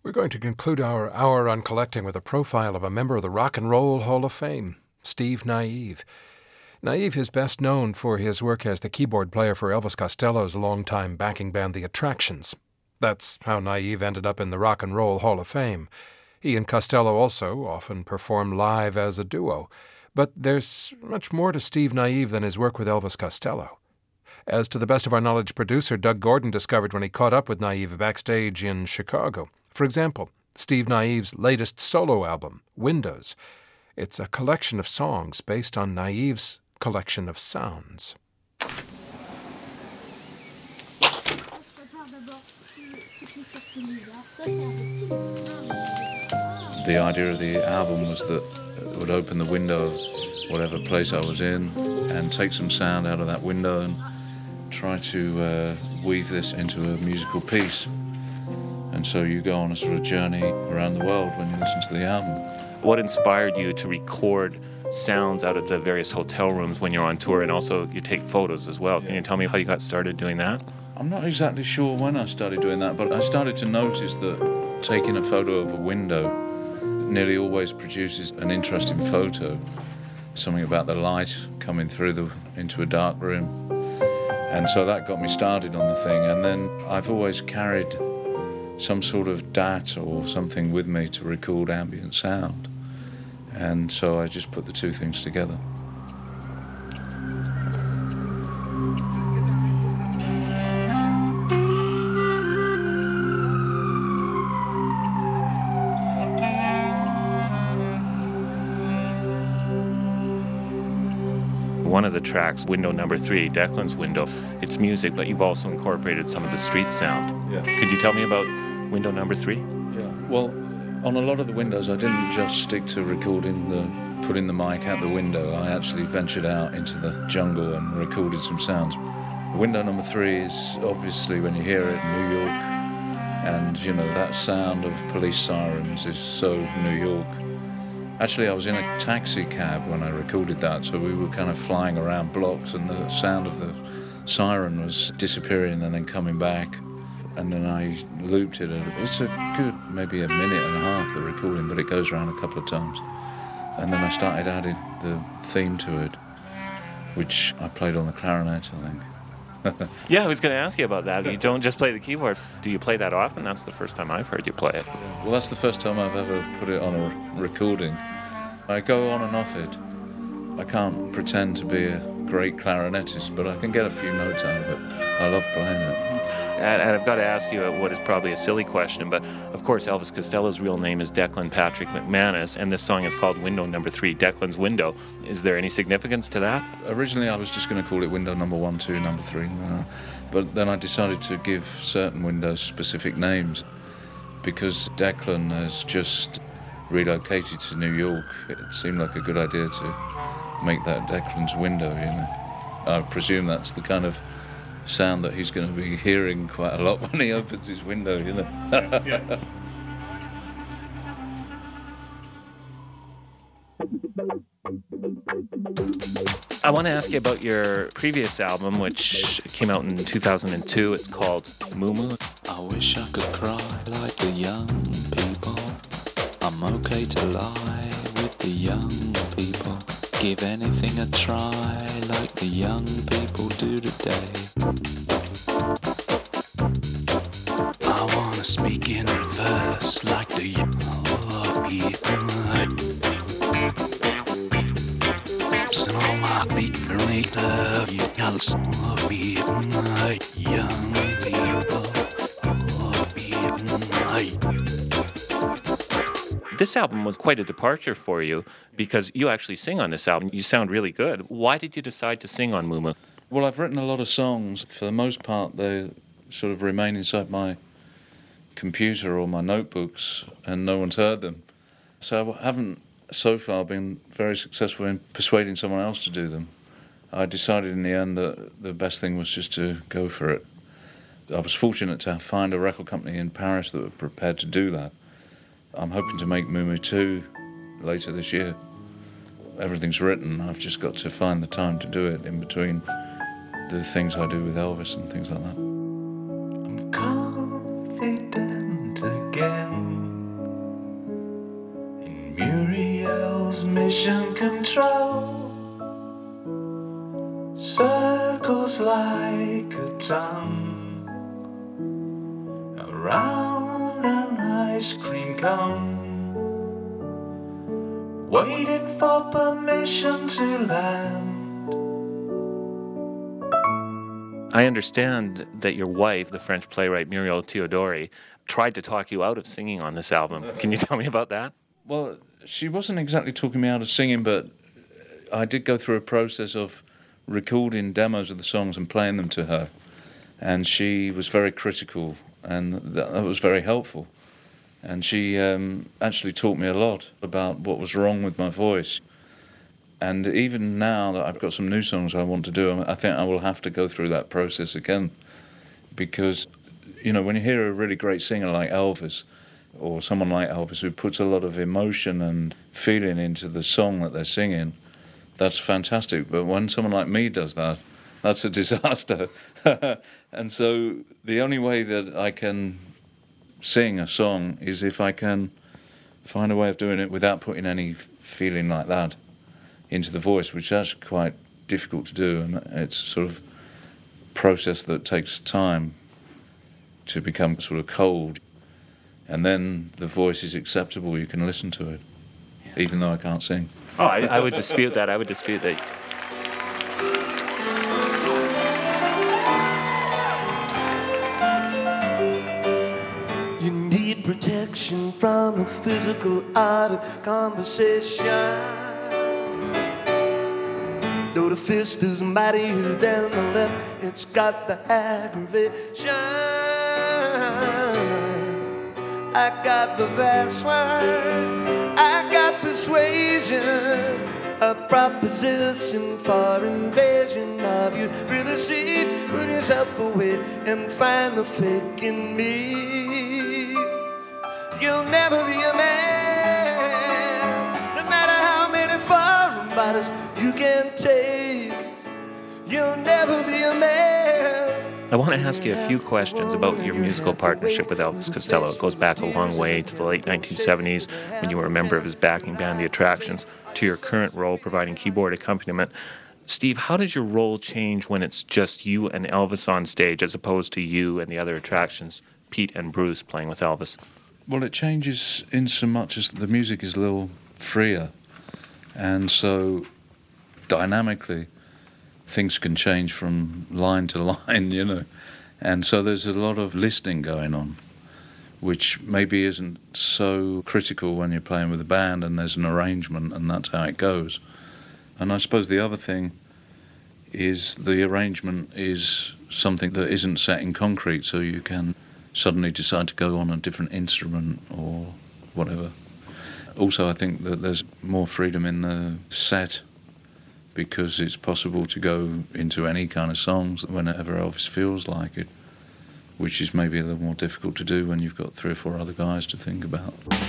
We're going to conclude our hour on collecting with a profile of a member of the Rock and Roll Hall of Fame, Steve Naive. Naive is best known for his work as the keyboard player for Elvis Costello's longtime backing band, The Attractions. That's how Naive ended up in the Rock and Roll Hall of Fame. He and Costello also often perform live as a duo. But there's much more to Steve Naive than his work with Elvis Costello. As to the best of our knowledge producer Doug Gordon discovered when he caught up with Naive backstage in Chicago. For example, Steve Naive's latest solo album, Windows. It's a collection of songs based on Naive's collection of sounds. The idea of the album was that it would open the window of whatever place I was in and take some sound out of that window and try to weave this into a musical piece. And so you go on a sort of journey around the world when you listen to the album. What inspired you to record sounds out of the various hotel rooms when you're on tour, and also you take photos as well? Can you tell me how you got started doing that? I'm not exactly sure when I started doing that, but I started to notice that taking a photo of a window nearly always produces an interesting photo. Something about the light coming through into a dark room. And so that got me started on the thing. And then I've always carried some sort of DAT or something with me to record ambient sound. And so I just put the two things together. One of the tracks, Window Number 3, Declan's Window, it's music, but you've also incorporated some of the street sound. Yeah. Could you tell me about Window Number 3? Yeah. Well, on a lot of the windows, I didn't just stick to putting the mic out the window. I actually ventured out into the jungle and recorded some sounds. Window Number 3 is obviously, when you hear it, New York. And, that sound of police sirens is so New York. Actually, I was in a taxi cab when I recorded that, so we were kind of flying around blocks and the sound of the siren was disappearing and then coming back. And then I looped it. It's a good, maybe a minute and a half, the recording, but it goes around a couple of times. And then I started adding the theme to it, which I played on the clarinet, I think. Yeah, I was going to ask you about that. You don't just play the keyboard. Do you play that often? That's the first time I've heard you play it. Well, that's the first time I've ever put it on a recording. I go on and off it. I can't pretend to be a great clarinetist, but I can get a few notes out of it. I love playing it. And I've got to ask you what is probably a silly question, but of course Elvis Costello's real name is Declan Patrick McManus, and this song is called Window Number 3, Declan's Window. Is there any significance to that? Originally I was just going to call it Window Number 1, 2, Number 3, but then I decided to give certain windows specific names because Declan has just relocated to New York. It seemed like a good idea to make that Declan's Window, I presume that's the kind of sound that he's going to be hearing quite a lot when he opens his window, Yeah. I want to ask you about your previous album, which came out in 2002. It's called Moo Moo. I wish I could cry like the young people. I'm okay to lie with the young people. Give anything a try like the young people do today. I wanna speak in reverse like the young people. So my people make love, you can't solve it, young people. This album was quite a departure for you because you actually sing on this album. You sound really good. Why did you decide to sing on Moo Moo? Well, I've written a lot of songs. For the most part, they sort of remain inside my computer or my notebooks, and no one's heard them. So I haven't so far been very successful in persuading someone else to do them. I decided in the end that the best thing was just to go for it. I was fortunate to find a record company in Paris that were prepared to do that. I'm hoping to make Moo Moo 2 later this year. Everything's written, I've just got to find the time to do it in between the things I do with Elvis and things like that. I'm confident again. mission control circles like a tongue around an ice cream cone, waiting for permission to land. I understand that your wife, the French playwright Muriel Theodori, tried to talk you out of singing on this album. Can you tell me about that? Well, she wasn't exactly talking me out of singing, but I did go through a process of recording demos of the songs and playing them to her. And she was very critical, and that was very helpful. And she actually taught me a lot about what was wrong with my voice. And even now that I've got some new songs I want to do, I think I will have to go through that process again. Because, you know, when you hear a really great singer like Elvis, or someone like Elvis who puts a lot of emotion and feeling into the song that they're singing, that's fantastic. But when someone like me does that, that's a disaster. And so the only way that I can sing a song is if I can find a way of doing it without putting any feeling like that into the voice, which is actually quite difficult to do, and it's sort of a process that takes time to become sort of cold, and then the voice is acceptable, you can listen to it, even though I can't sing. Oh, I would dispute that. I would dispute that. You need protection from the physical art of conversation. Though the fist is mightier than the left, it's got the aggravation. I got the password, I got persuasion, a proposition for invasion of your privacy. Put yourself away and find the fake in me. You'll never be a man, no matter how many foreign bodies you can take. You'll never be a man. I want to ask you a few questions about your musical partnership with Elvis Costello. It goes back a long way to the late 1970s when you were a member of his backing band, The Attractions, to your current role providing keyboard accompaniment. Steve, how does your role change when it's just you and Elvis on stage as opposed to you and the other Attractions, Pete and Bruce, playing with Elvis? Well, it changes in so much as the music is a little freer, and so dynamically things can change from line to line, you know. And so there's a lot of listening going on, which maybe isn't so critical when you're playing with a band and there's an arrangement and that's how it goes. And I suppose the other thing is the arrangement is something that isn't set in concrete, so you can suddenly decide to go on a different instrument or whatever. Also, I think that there's more freedom in the set because it's possible to go into any kind of songs whenever Elvis feels like it, which is maybe a little more difficult to do when you've got 3 or 4 other guys to think about.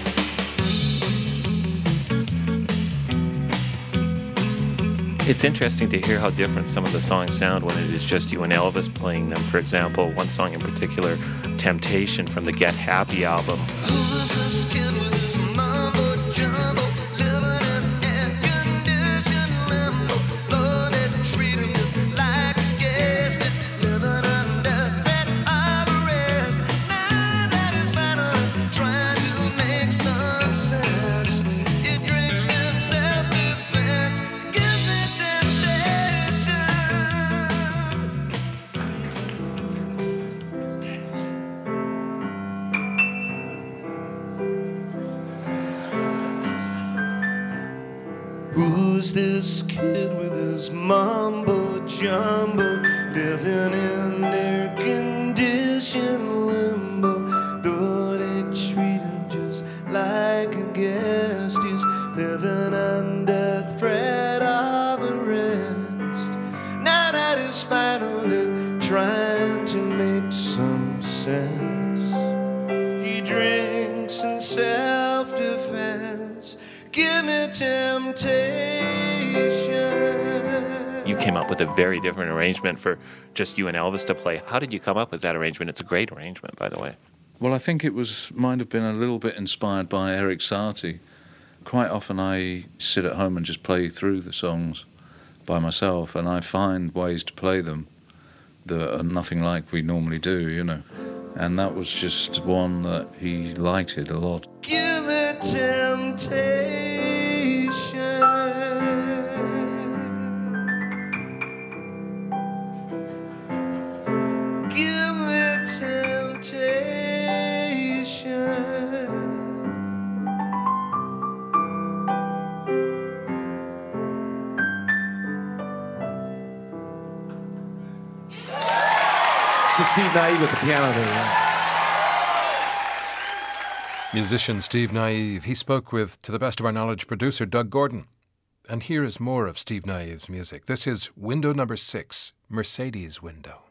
It's interesting to hear how different some of the songs sound when it is just you and Elvis playing them. For example, one song in particular, Temptation from the Get Happy album. Who's this kid with his mumbo jumbo, living in air-conditioned limbo? Lord, they treat him just like a guest. He's living under threat of arrest. Now that he's finally trying to make some sense, he drinks in self-defense. Give me temptation. Who's this kid with his mumbo jumbo, living in air-conditioned limbo? Though they treat him just like a guest, he's living under threat of arrest. Now that he's finally trying to make some sense, he drinks in self-defense. Give me temptation. You came up with a very different arrangement for just you and Elvis to play. How did you come up with that arrangement? It's a great arrangement, by the way. Well, I think it might have been a little bit inspired by Erik Satie. Of quite often I sit at home and just play through the songs by myself, and I find ways to play them that are nothing like we normally do, you know. And that was just one that he lighted a lot. Give me temptation. Give me temptation. So Steve Naive with the piano there. Yeah. Musician Steve Naive. He spoke with, to the best of our knowledge, producer Doug Gordon. And here is more of Steve Naive's music. This is window number 6, Mercedes Window.